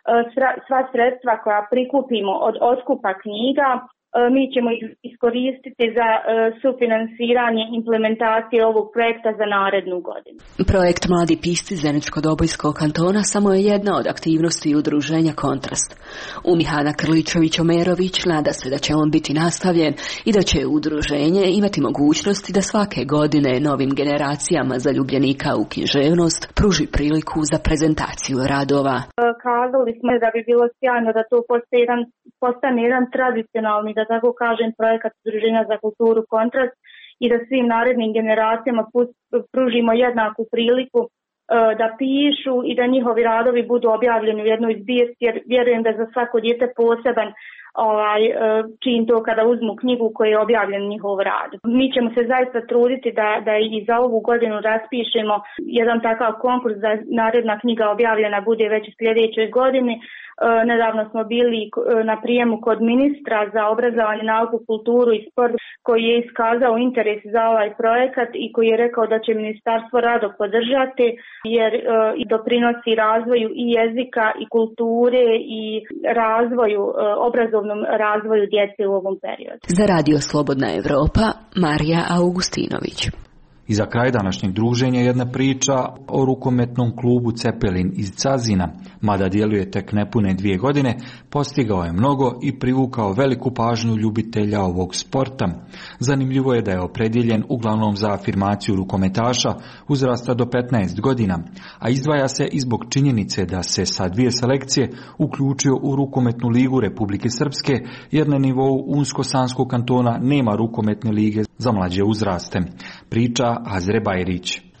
Sva sredstva koja prikupimo od otkupa knjiga mi ćemo ih iskoristiti za sufinansiranje implementacije ovog projekta za narednu godinu. Projekt Mladi pisci Zeničko-Dobojskog kantona samo je jedna od aktivnosti udruženja Kontrast. Umihana Krličević-Omerović nada se da će on biti nastavljen i da će udruženje imati mogućnosti da svake godine novim generacijama zaljubljenika u književnost pruži priliku za prezentaciju radova. Kazali smo da bi bilo sjajno da to postane jedan, postane jedan tradicionalni, da tako kažem, projekat Udruženja za kulturu Kontrast i da svim narednim generacijama pružimo jednaku priliku da pišu i da njihovi radovi budu objavljeni u jednoj zbirci, jer vjerujem da je za svako dijete poseban ovaj, čin to kada uzmu knjigu koji je objavljen njihov rad. Mi ćemo se zaista truditi da, da i za ovu godinu raspišemo jedan takav konkurs da naredna knjiga objavljena bude već u sljedećoj godini. Nedavno smo bili na prijemu kod ministra za obrazovanje, nauku, kulturu i sport koji je iskazao interes za ovaj projekat i koji je rekao da će ministarstvo rado podržati jer doprinosi razvoju i jezika i kulture i razvoju, obrazovnom razvoju djece u ovom periodu. Za Radio Slobodna Evropa, Marija Augustinović. I za kraj današnjeg druženja jedna priča o rukometnom klubu Cepelin iz Cazina. Mada djeluje tek nepune dvije godine, postigao je mnogo i privukao veliku pažnju ljubitelja ovog sporta. Zanimljivo je da je opredjeljen uglavnom za afirmaciju rukometaša uzrasta do petnaest godina, a izdvaja se i zbog činjenice da se sa dvije selekcije uključio u rukometnu ligu Republike Srpske, jer na nivou Unsko-Sanskog kantona nema rukometne lige za mlađe uzraste. Priča Azre Bajrić.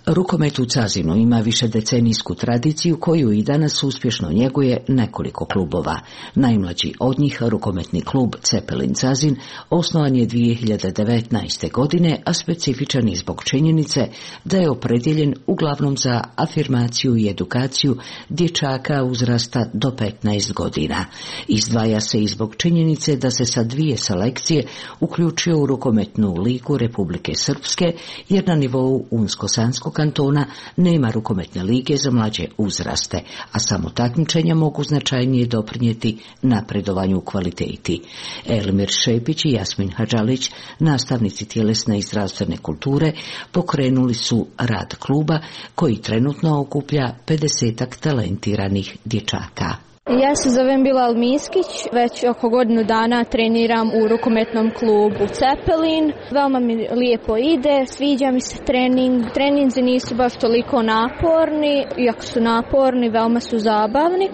Rukomet u Cazinu ima višedecenijsku tradiciju koju i danas uspješno njeguje nekoliko klubova. Najmlađi od njih, rukometni klub Cepelin Cazin, osnovan je dvije hiljade devetnaeste. godine, a specifičan je zbog činjenice da je opredjeljen uglavnom za afirmaciju i edukaciju dječaka uzrasta do petnaest godina. Izdvaja se i zbog činjenice da se sa dvije selekcije uključio u rukometnu ligu Republike Srpske, jer na nivou Unsko-Sanskog kantona nema rukometne lige za mlađe uzraste, a samo takmičenja mogu značajnije doprinijeti napredovanju u kvaliteti. Elmir Šepić i Jasmin Hadžalić, nastavnici tjelesne i zdravstvene kulture, pokrenuli su rad kluba koji trenutno okuplja pedesetak talentiranih dječaka. Ja se zovem Bilal Miskić, već oko godinu dana treniram u rukometnom klubu Cepelin. Veoma mi lijepo ide, sviđa mi se trening. Treninzi nisu baš toliko naporni, iako su naporni, veoma su zabavni.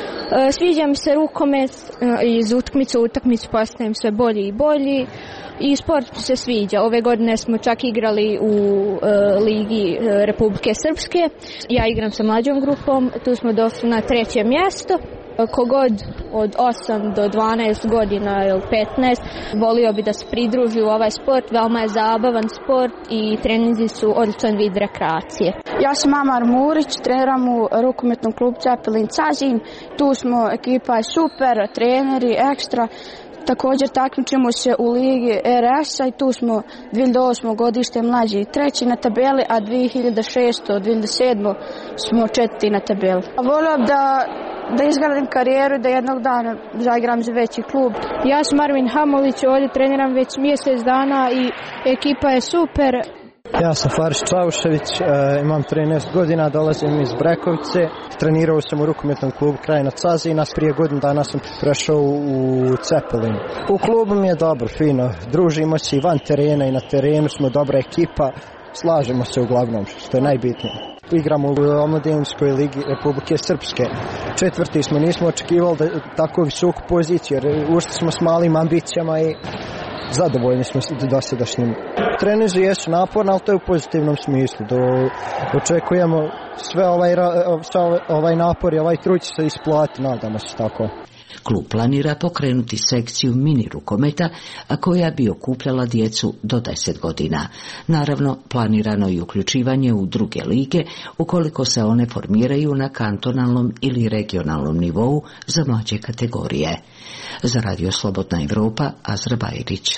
Sviđa mi se rukomet, iz utakmice u utakmicu postajem sve bolji i bolji. I sport se sviđa. Ove godine smo čak igrali u e, Ligi e, Republike Srpske. Ja igram sa mlađom grupom, tu smo došli na treće mjesto. Kogod od osam do dvanaest godina ili petnaest volio bi da se pridruži u ovaj sport. Veoma je zabavan sport i treninzi su odličan vid rekreacije. Ja sam Amar Murić, treniram u rukometnom klubu Cepelin Cazin. Tu smo, ekipa je super, treneri ekstra. Također takmičimo se u ligi R S-a i tu smo dvije hiljade osme. godište mlađi treći na tabeli, a dvije hiljade šeste. dvije hiljade sedme. smo četvrti na tabeli. Volio da, da izgradim karijeru i da jednog dana zaigram za veći klub. Ja sam Marvin Hamović, ovdje treniram već mjesec dana i ekipa je super. Ja sam Faris Čaušević, e, imam trinaest godina, dolazim iz Brekovice, trenirao sam u rukometnom klubu Krajina Cazina, prije godinu dana sam prešao u Cepelin. U klubu mi je dobro, fino, družimo se i van terena i na terenu, smo dobra ekipa, slažemo se uglavnom, što je najbitnije. Igramo u omladinskoj ligi Republike Srpske. Četvrti smo, nismo očekivali da tako visoku poziciju, jer ušli smo s malim ambicijama i zadovoljni smo dosadašnjim. Treninzi jesu naporni, ali to je u pozitivnom smislu. Do, očekujemo sve ovaj, sve ovaj napor i ovaj trud će se isplati, nadamo se tako. Klub planira pokrenuti sekciju mini rukometa, a koja bi okupljala djecu do deset godina. Naravno, planirano je uključivanje u druge lige, ukoliko se one formiraju na kantonalnom ili regionalnom nivou za mlađe kategorije. Za Radio Slobodna Evropa, Azra Bajrić.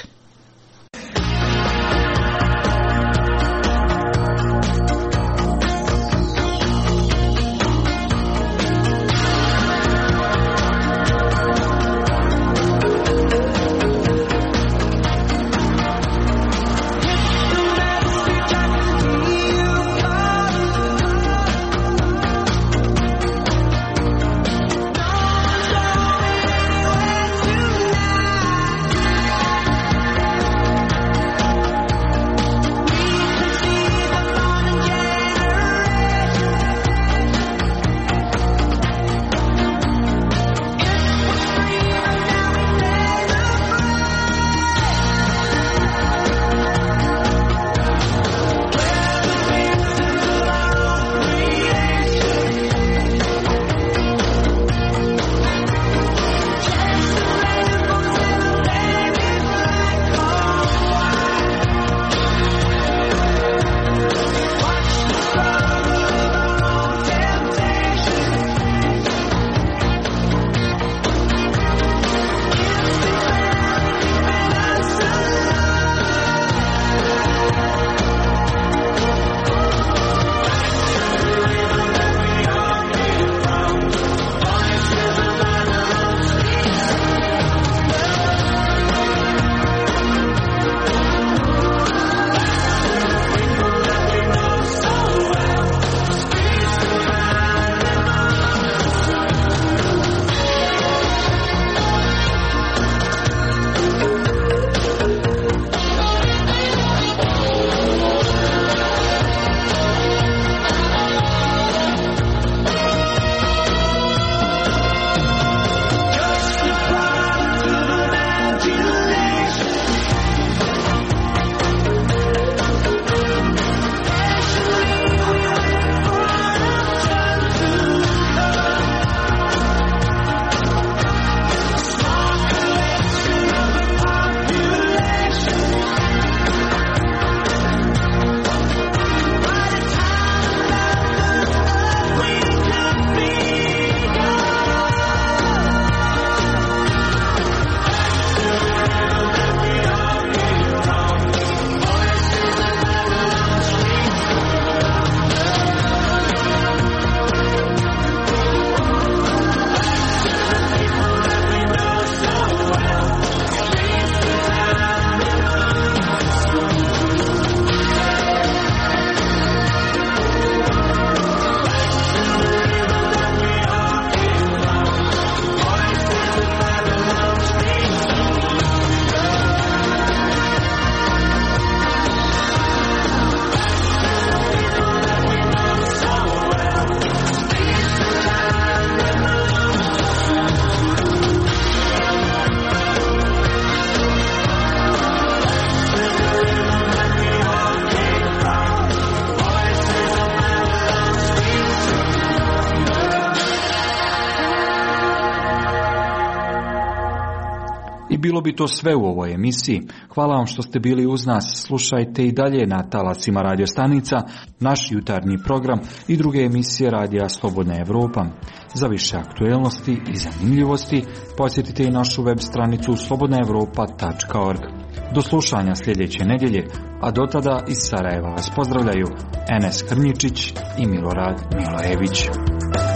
bilo bi to sve u ovoj emisiji. Hvala vam što ste bili uz nas. Slušajte i dalje na talasima radio stanica, naš jutarnji program i druge emisije radija Slobodna Evropa. Za više aktuelnosti i zanimljivosti posjetite i našu web stranicu slobodna evropa tačka org. Do slušanja sljedeće nedjelje, a do tada iz Sarajeva vas pozdravljaju Enes Krnjičić i Milorad Milojević.